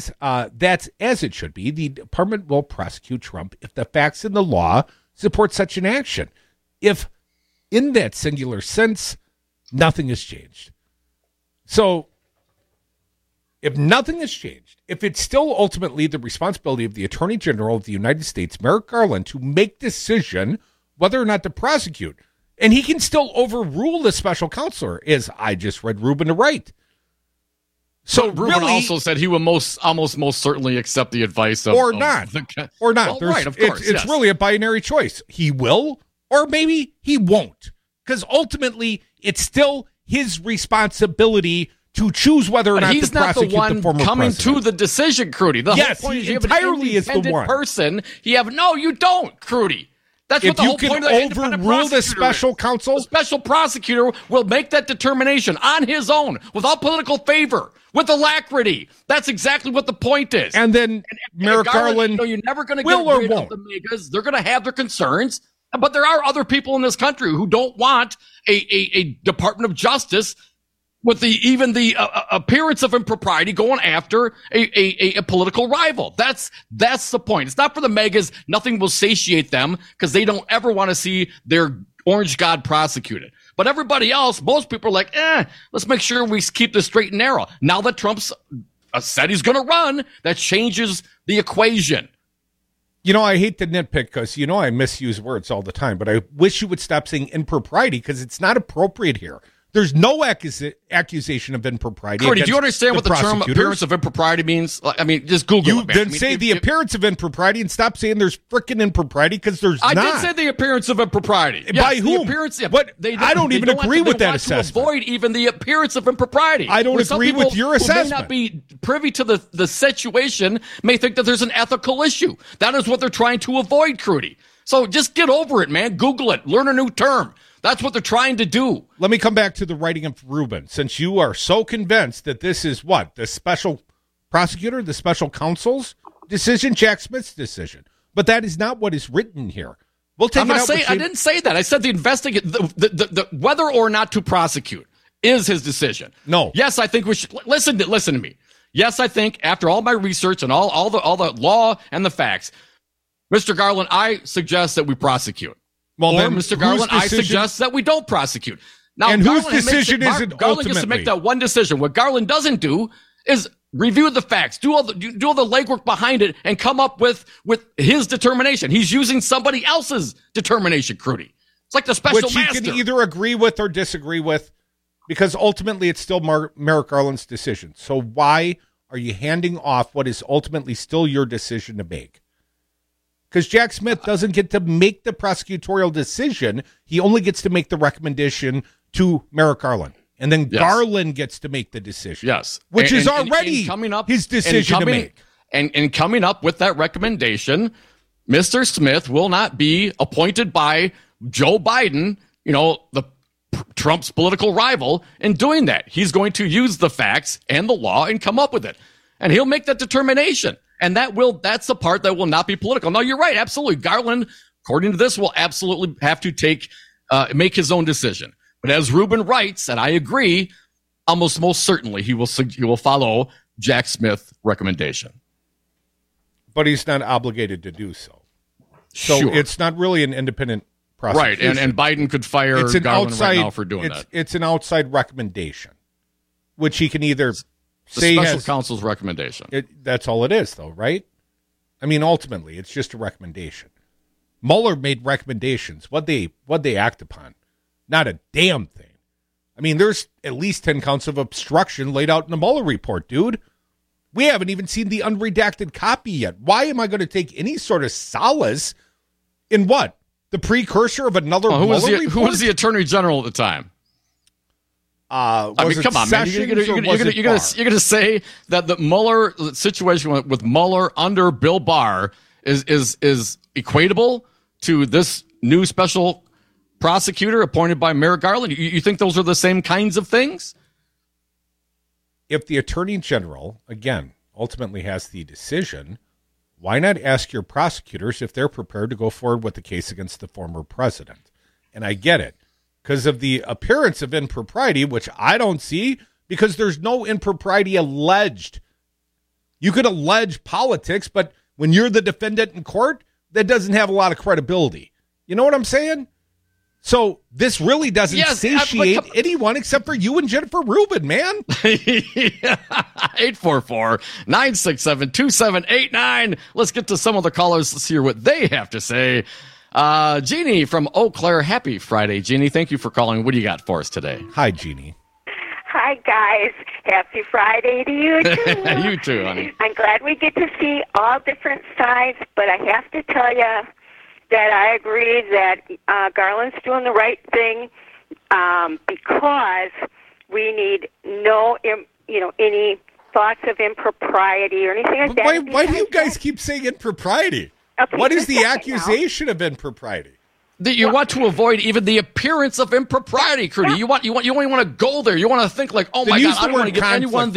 as it should be. The department will prosecute Trump if the facts and the law support such an action. If, in that singular sense, nothing has changed. So, if nothing has changed, if it's still ultimately the responsibility of the Attorney General of the United States, Merrick Garland, to make decision whether or not to prosecute, and he can still overrule the special counselor, as I just read Rubin to write. So Rubin really, also said he would most certainly accept the advice of or not. Well, right, of course. It's really a binary choice. He will, or maybe he won't, because ultimately it's still his responsibility to choose whether or not to prosecute the former president. He's not the one coming to the decision, Crudy. The whole point is you entirely have an independent person. No, you don't, Crudy. That's what the whole point of the independent prosecutor the special counsel? The special prosecutor will make that determination on his own, without political favor, with alacrity. That's exactly what the point is. And then Merrick Garland you're never going to get rid of the megas. They're going to have their concerns. But there are other people in this country who don't want a Department of Justice with even the appearance of impropriety going after a political rival. That's the point. It's not for the megas. Nothing will satiate them because they don't ever want to see their orange god prosecuted. But everybody else, most people are like, let's make sure we keep this straight and narrow. Now that Trump's said he's going to run, that changes the equation. I hate to nitpick because, I misuse words all the time, but I wish you would stop saying impropriety because it's not appropriate here. There's no accusation of impropriety. Cody, do you understand what the term appearance of impropriety means? I mean, just Google it, man. Then say the appearance of impropriety and stop saying there's frickin' impropriety because there's not. I did say the appearance of impropriety. By whom? I don't even agree with that assessment. To avoid even the appearance of impropriety. I don't agree with your assessment. Who may not be privy to the situation may think that there's an ethical issue. That is what they're trying to avoid, Crudy. So just get over it, man. Google it. Learn a new term. That's what they're trying to do. Let me come back to the writing of Rubin. Since you are so convinced that this is what? The special prosecutor, the special counsel's decision, Jack Smith's decision. But that is not what is written here. We'll take I didn't say that. I said the whether or not to prosecute is his decision. No. Yes, I think we should listen to me. Yes, I think after all my research and all the law and the facts, Mr. Garland, I suggest that we prosecute. Well, or, Mr. Garland, I suggest that we don't prosecute. Now, and whose decision is it ultimately? Garland gets to make that one decision. What Garland doesn't do is review the facts, do all the legwork behind it, and come up with his determination. He's using somebody else's determination, Crudy. It's like the special master. Which he can either agree with or disagree with, because ultimately it's still Merrick Garland's decision. So why are you handing off what is ultimately still your decision to make? Because Jack Smith doesn't get to make the prosecutorial decision. He only gets to make the recommendation to Merrick Garland. And then Garland gets to make the decision. Yes. Which is already his decision to make. And coming up with that recommendation, Mr. Smith will not be appointed by Joe Biden, Trump's political rival, in doing that. He's going to use the facts and the law and come up with it. And he'll make that determination. And that's the part that will not be political. No, you're right. Absolutely. Garland, according to this, will absolutely have to make his own decision. But as Rubin writes, and I agree, almost most certainly he will follow Jack Smith's recommendation. But he's not obligated to do so. So sure. It's not really an independent prosecution. Right. And Biden could fire Garland right now for doing that. It's an outside recommendation, which he can either the special counsel's recommendation. That's all it is, though, right? I mean, ultimately, it's just a recommendation. Mueller made recommendations. What they act upon, not a damn thing. I mean, there's at least 10 counts of obstruction laid out in the Mueller report, dude. We haven't even seen the unredacted copy yet. Why am I going to take any sort of solace in what? The precursor of another Mueller report? Who was the Attorney General at the time? I mean, come on, man. You're going to say that the Mueller situation with Mueller under Bill Barr is equatable to this new special prosecutor appointed by Merrick Garland? You think those are the same kinds of things? If the Attorney General, again, ultimately has the decision, why not ask your prosecutors if they're prepared to go forward with the case against the former president? And I get it, because of the appearance of impropriety, which I don't see, because there's no impropriety alleged. You could allege politics, but when you're the defendant in court, that doesn't have a lot of credibility. You know what I'm saying? So this really doesn't satiate anyone except for you and Jennifer Rubin, man. 844-967-2789. Let's get to some of the callers. Let's hear what they have to say. Jeannie from Eau Claire. Happy Friday, Jeannie. Thank you for calling. What do you got for us today? Hi, Jeannie. Hi, guys. Happy Friday to you, too. You too, honey. I'm glad we get to see all different sides, but I have to tell you that I agree that Garland's doing the right thing because we need any thoughts of impropriety or anything like that. Why do you guys keep saying impropriety? Okay, what is the accusation of impropriety? That you want to avoid even the appearance of impropriety, Crudy. You only want to go there. You want to think like, oh my God, I don't want to give anyone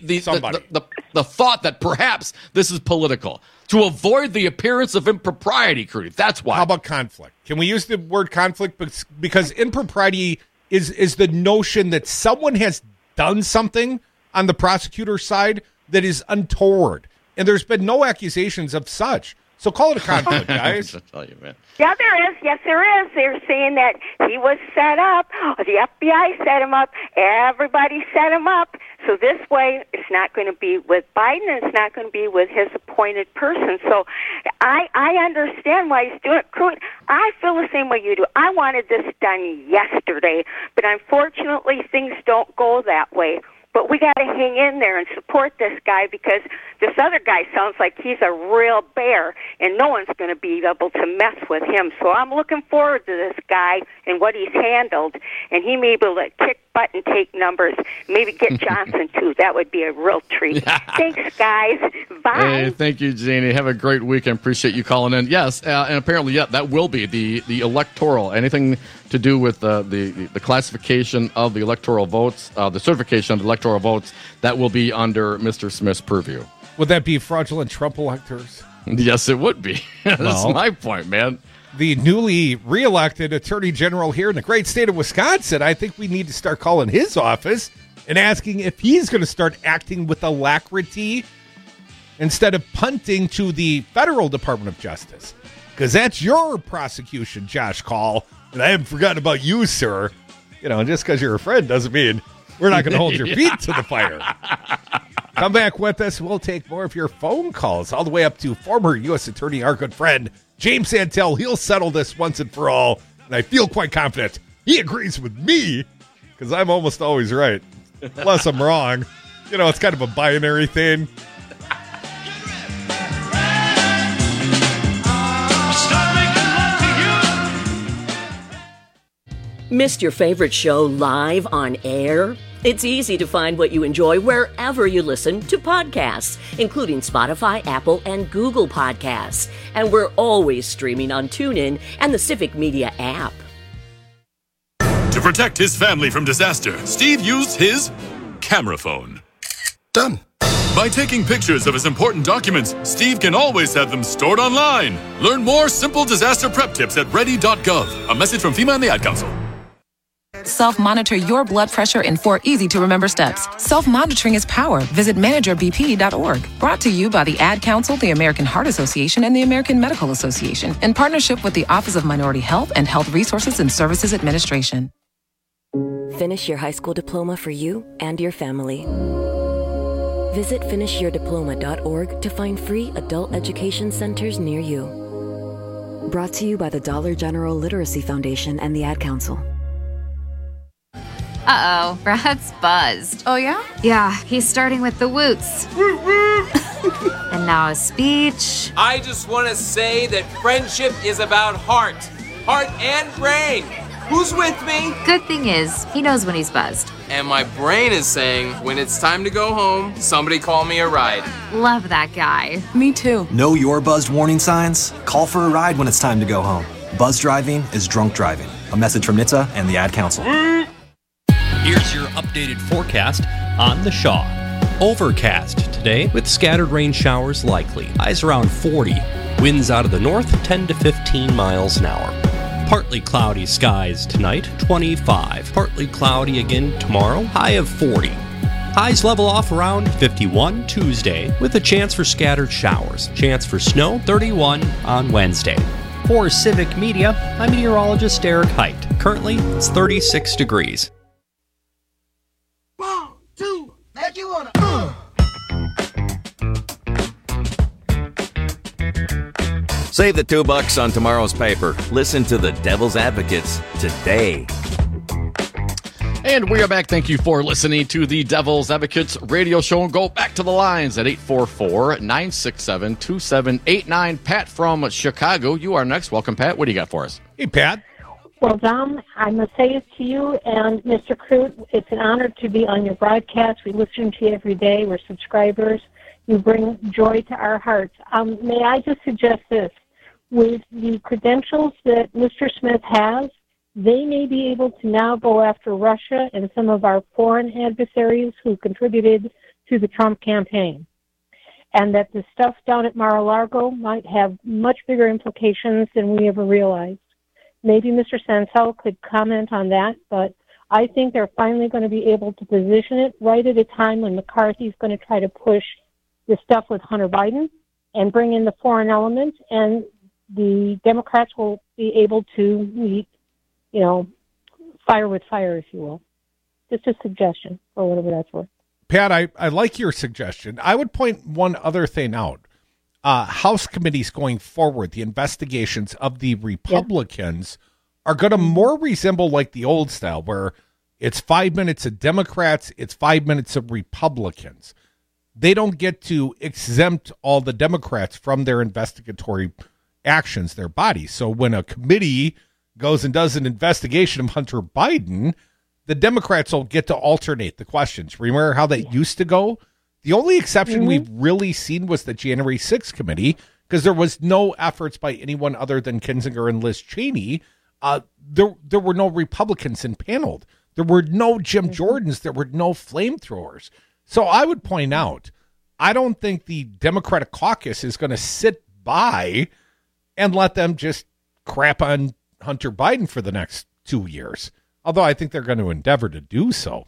the thought that perhaps this is political. To avoid the appearance of impropriety, Crudy. That's why. How about conflict? Can we use the word conflict? Because impropriety is the notion that someone has done something on the prosecutor's side that is untoward. And there's been no accusations of such. So call it a conflict, guys. I tell you, man. Yeah, there is. Yes, there is. They're saying that he was set up. The FBI set him up. Everybody set him up. So this way, it's not going to be with Biden, and it's not going to be with his appointed person. So I understand why he's doing it. I feel the same way you do. I wanted this done yesterday, but unfortunately, things don't go that way. But we got to hang in there and support this guy because this other guy sounds like he's a real bear, and no one's going to be able to mess with him. So I'm looking forward to this guy and what he's handled, and he may be able to kick butt and take numbers. Maybe get Johnson, too. That would be a real treat. Thanks, guys. Bye. Hey, thank you, Jeannie. Have a great weekend. Appreciate you calling in. Yes, and apparently, that will be the electoral. Anything to do with the classification of the electoral votes, the certification of the electoral votes, that will be under Mr. Smith's purview. Would that be fraudulent Trump electors? Yes, it would be. That's my point, man. The newly reelected Attorney General here in the great state of Wisconsin, I think we need to start calling his office and asking if he's going to start acting with alacrity instead of punting to the federal Department of Justice. Because that's your prosecution, Josh Call. And I haven't forgotten about you, sir. You know, just because you're a friend doesn't mean we're not going to hold your feet to the fire. Come back with us. We'll take more of your phone calls all the way up to former U.S. Attorney, our good friend, James Santel. He'll settle this once and for all. And I feel quite confident he agrees with me because I'm almost always right. Unless I'm wrong. You know, it's kind of a binary thing. Missed your favorite show live on air? It's easy to find what you enjoy wherever you listen to podcasts, including Spotify, Apple, and Google Podcasts. And we're always streaming on TuneIn and the Civic Media app. To protect his family from disaster, Steve used his camera phone. Done. By taking pictures of his important documents, Steve can always have them stored online. Learn more simple disaster prep tips at ready.gov. A message from FEMA and the Ad Council. Self-monitor your blood pressure in 4 easy-to-remember steps. Self-monitoring is power. Visit managerbp.org. Brought to you by the Ad Council, the American Heart Association, and the American Medical Association, in partnership with the Office of Minority Health and Health Resources and Services Administration. Finish your high school diploma for you and your family. Visit finishyourdiploma.org to find free adult education centers near you. Brought to you by the Dollar General Literacy Foundation and the Ad Council. Uh-oh, Brad's buzzed. Oh, yeah? Yeah, he's starting with the woots. And now a speech. I just want to say that friendship is about heart and brain. Who's with me? Good thing is, he knows when he's buzzed. And my brain is saying, when it's time to go home, somebody call me a ride. Love that guy. Me too. Know your buzzed warning signs? Call for a ride when it's time to go home. Buzz driving is drunk driving. A message from NHTSA and the Ad Council. Here's your updated forecast on the Shaw. Overcast today with scattered rain showers likely. Highs around 40. Winds out of the north 10 to 15 miles an hour. Partly cloudy skies tonight, 25. Partly cloudy again tomorrow, high of 40. Highs level off around 51 Tuesday with a chance for scattered showers. Chance for snow, 31 on Wednesday. For Civic Media, I'm meteorologist Eric Height. Currently, it's 36 degrees. 1, 2, make you wanna. Save the $2 on tomorrow's paper. Listen to the Devil's Advocates today. And we are back. Thank you for listening to the Devil's Advocates radio show. And go back to the lines at 844-967-2789. Pat from Chicago, you are next. Welcome, Pat. What do you got for us? Hey, Pat. Well, Dom, I must say it to you and Mr. Crute, it's an honor to be on your broadcast. We listen to you every day. We're subscribers. You bring joy to our hearts. May I just suggest this? With the credentials that Mr. Smith has, they may be able to now go after Russia and some of our foreign adversaries who contributed to the Trump campaign. And that the stuff down at Mar-a-Lago might have much bigger implications than we ever realized. Maybe Mr. Sansell could comment on that, but I think they're finally going to be able to position it right at a time when McCarthy's going to try to push the stuff with Hunter Biden and bring in the foreign element, and the Democrats will be able to meet, fire with fire, if you will. Just a suggestion, or whatever that's worth. Pat, I like your suggestion. I would point one other thing out. House committees going forward, the investigations of the Republicans are going to more resemble like the old style, where it's 5 minutes of Democrats, it's 5 minutes of Republicans. They don't get to exempt all the Democrats from their investigatory actions, their bodies. So when a committee goes and does an investigation of Hunter Biden, the Democrats will get to alternate the questions. Remember how that used to go? The only exception we've really seen was the January 6th committee, because there was no efforts by anyone other than Kinzinger and Liz Cheney. There were no Republicans impaneled. There were no Jim Jordans. There were no flamethrowers. So I would point out, I don't think the Democratic caucus is going to sit by and let them just crap on Hunter Biden for the next 2 years. Although I think they're going to endeavor to do so.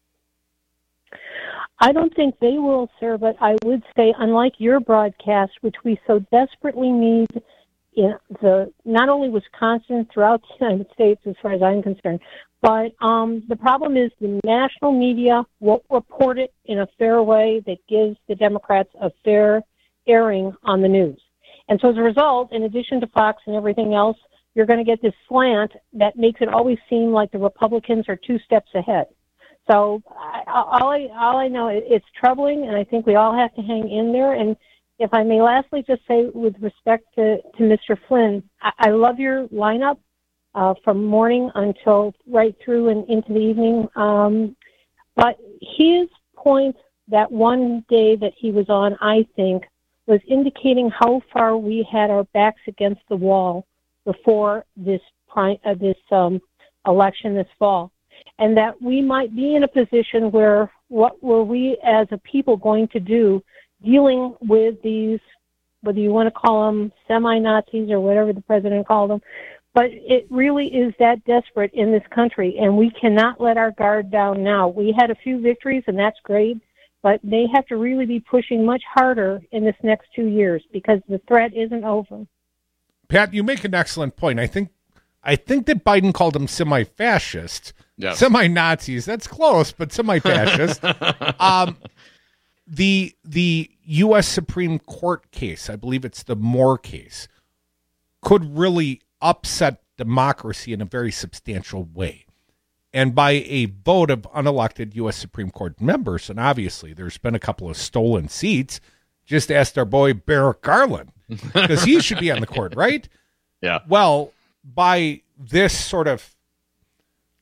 I don't think they will, sir, but I would say, unlike your broadcast, which we so desperately need in not only Wisconsin, throughout the United States, as far as I'm concerned, but the problem is the national media won't report it in a fair way that gives the Democrats a fair airing on the news. And so as a result, in addition to Fox and everything else, you're going to get this slant that makes it always seem like the Republicans are 2 steps ahead. So all I know, it's troubling, and I think we all have to hang in there. And if I may lastly just say, with respect to Mr. Flynn, I love your lineup from morning until right through and into the evening. But his point that one day that he was on, I think, was indicating how far we had our backs against the wall before this election this fall. And that we might be in a position where what were we as a people going to do dealing with these, whether you want to call them semi-Nazis or whatever the president called them, but it really is that desperate in this country, and we cannot let our guard down now. We had a few victories, and that's great, but they have to really be pushing much harder in this next 2 years because the threat isn't over. Pat, you make an excellent point. I think that Biden called them semi-fascist. Yes. Semi-Nazis, that's close, but semi-fascist. The U.S. Supreme Court case, I believe it's the Moore case, could really upset democracy in a very substantial way. And by a vote of unelected U.S. Supreme Court members, and obviously there's been a couple of stolen seats, just asked our boy Barrett Garland, because he should be on the court, right? Yeah. Well, by this sort of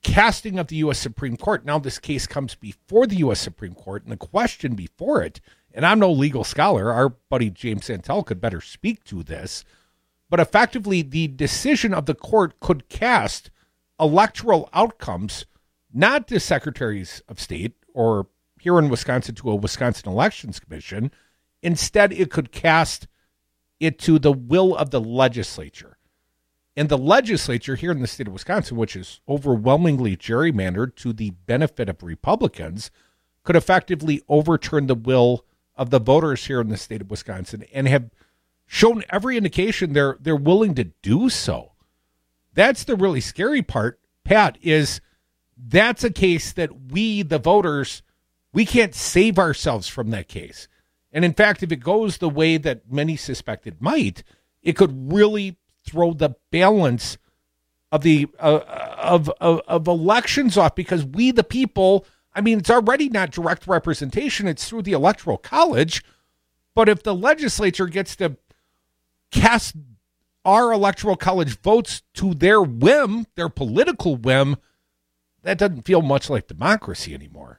casting of the U.S. Supreme Court. Now this case comes before the U.S. Supreme Court, and the question before it, and I'm no legal scholar, our buddy James Santel could better speak to this, but effectively the decision of the court could cast electoral outcomes, not to secretaries of state or here in Wisconsin to a Wisconsin Elections Commission. Instead, it could cast it to the will of the legislature. And the legislature here in the state of Wisconsin, which is overwhelmingly gerrymandered to the benefit of Republicans, could effectively overturn the will of the voters here in the state of Wisconsin and have shown every indication they're willing to do so. That's the really scary part, Pat, is that's a case that we, the voters, we can't save ourselves from that case. And in fact, if it goes the way that many suspect it might, it could really throw the balance of the of elections off, because we, the people, I mean, it's already not direct representation, it's through the Electoral College. But if the legislature gets to cast our Electoral College votes to their whim, their political whim, that doesn't feel much like democracy anymore.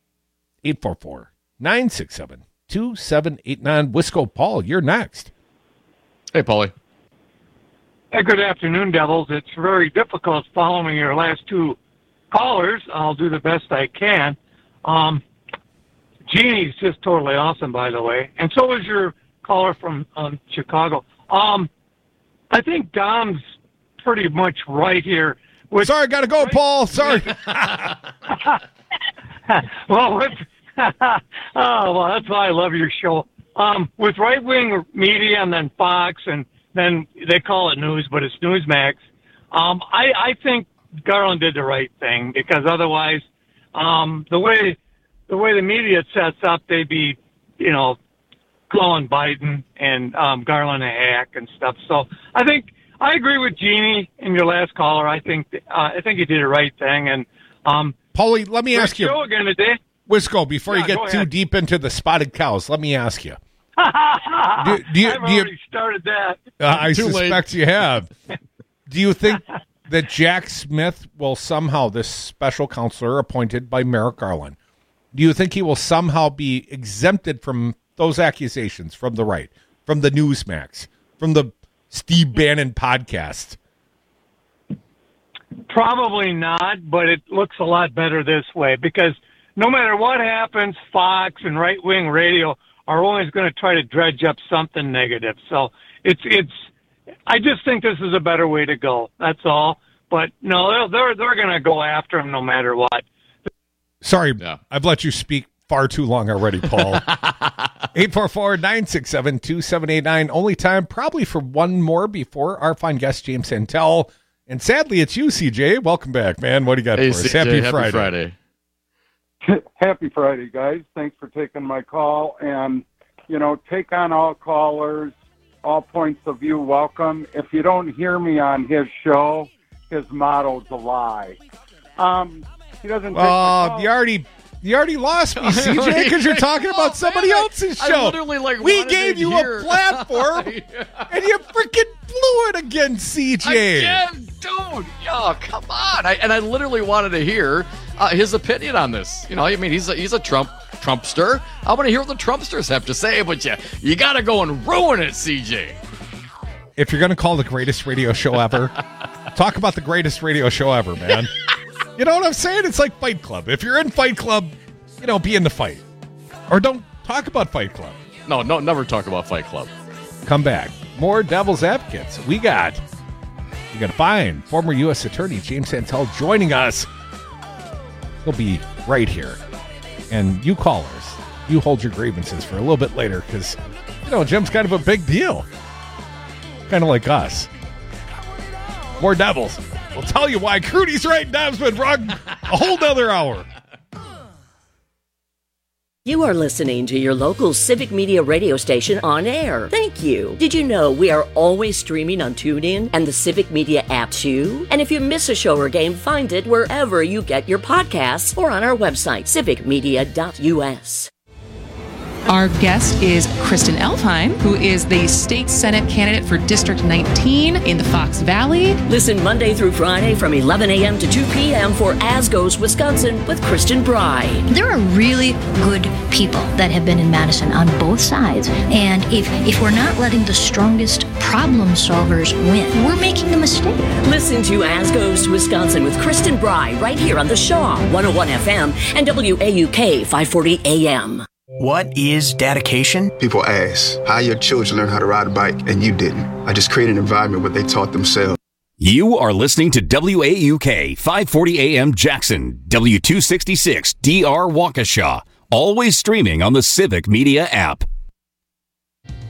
844-967-2789. Wisco Paul, you're next. Hey, Paulie. Hey, good afternoon, Devils. It's very difficult following your last two callers. I'll do the best I can. Jeannie's just totally awesome, by the way. And so is your caller from Chicago. I think Dom's pretty much right here. Sorry, got to go, Paul. Sorry. Well, that's why I love your show. With right-wing media and then Fox, and then they call it news, but it's Newsmax. I think Garland did the right thing, because otherwise, the way the media sets up, they'd be, calling Biden and Garland a hack and stuff. So I think I agree with Jeannie and your last caller. I think he did the right thing. And Paulie, let me ask you. Show again today. Wisco, before you get too deep into the spotted cows, let me ask you. I've already started that. I suspect you have. Do you think that Jack Smith will somehow, this special counselor appointed by Merrick Garland, do you think he will somehow be exempted from those accusations from the right, from the Newsmax, from the Steve Bannon podcast? Probably not, but it looks a lot better this way, because no matter what happens, Fox and right-wing radio are always going to try to dredge up something negative. So I just think this is a better way to go. That's all. But no, they're going to go after him no matter what. Sorry, I've let you speak far too long already, Paul. 844-967-2789. Only time probably for one more before our fine guest, James Santel. And sadly, it's you, CJ. Welcome back, man. What do you got for us? CJ, happy Friday. Happy Friday, guys. Thanks for taking my call. And, take on all callers, all points of view welcome. If you don't hear me on his show, his motto's a lie. He doesn't take my call. You already lost me, CJ, because you're talking about somebody else's show. We gave you a platform, and you freaking blew it again, CJ. Again, dude. Oh, come on. I literally wanted to hear his opinion on this. He's a Trumpster. I want to hear what the Trumpsters have to say, but you got to go and ruin it, CJ. If you're going to call the greatest radio show ever, talk about the greatest radio show ever, man. You know what I'm saying? It's like Fight Club. If you're in Fight Club, be in the fight. Or don't talk about Fight Club. No, never talk about Fight Club. Come back. More Devil's Advocates. We got to find former U.S. Attorney James Santel joining us. He'll be right here. And you callers, you hold your grievances for a little bit later, because, Jim's kind of a big deal. Kind of like us. More Devils. We'll tell you why Crudy's right and Dom's been wrong a whole nother hour. You are listening to your local Civic Media radio station on air. Thank you. Did you know we are always streaming on TuneIn and the Civic Media app too? And if you miss a show or game, find it wherever you get your podcasts or on our website, civicmedia.us. Our guest is Kristen Elfheim, who is the state Senate candidate for District 19 in the Fox Valley. Listen Monday through Friday from 11 a.m. to 2 p.m. for As Goes Wisconsin with Kristen Bry. There are really good people that have been in Madison on both sides. And if we're not letting the strongest problem solvers win, we're making a mistake. Listen to As Goes to Wisconsin with Kristen Bry right here on the Shaw 101 FM and WAUK 540 AM. What is dedication? People ask, how your children learn how to ride a bike and you didn't? I just created an environment where they taught themselves. You are listening to WAUK 540 AM Jackson, W266 DR Waukesha, always streaming on the Civic Media app.